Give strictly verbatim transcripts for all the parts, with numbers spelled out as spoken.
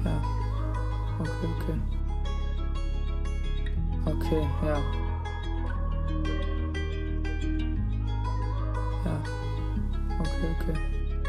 Ja. Okay, okay. Okay, ja. Ja. Okay, okay.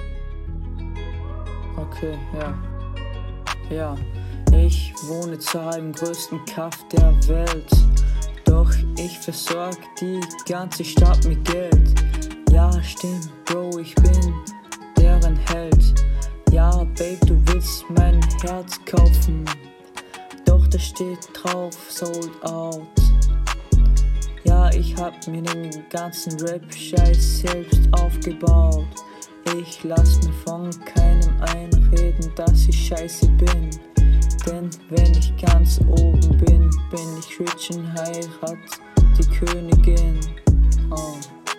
Okay, ja. Ja. Ich wohne zwar im größten Kaff der Welt, doch ich versorg die ganze Stadt mit Geld. Ja, stimmt, Bro, ich bin deren Held. Ja, Babe, du willst mein Herz kaufen, doch da steht drauf, sold out. Ja, ich hab mir den ganzen Rap-Scheiß selbst aufgebaut. Ich lass mir von keinem einreden, dass ich scheiße bin. Denn wenn ich ganz oben bin, bin ich rich und heirat die Königin. Oh.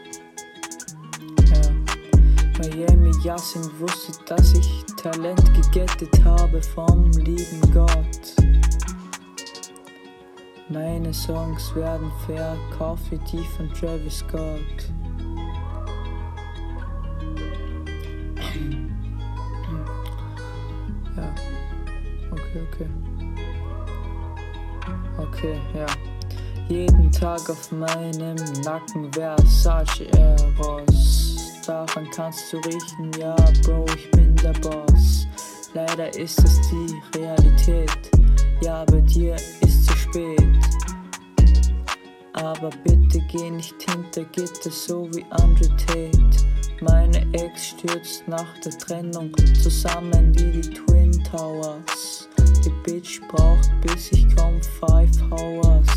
Ja. Miami Yassin wusste, dass ich Talent gegettet habe vom lieben Gott. Meine Songs werden verkauft wie die von Travis Scott. Ja. Okay, okay. Okay, ja. Jeden Tag auf meinem Nacken Versace Eros. Daran kannst du riechen, ja, Bro, ich bin der Boss. Leider ist es die Realität. Ja, bei dir ist zu spät. Aber bitte geh nicht hinter Gitter, so wie Andrew Tate. Meine Ex stürzt nach der Trennung zusammen wie die Twin Towers. Die Bitch braucht bis ich komm five hours.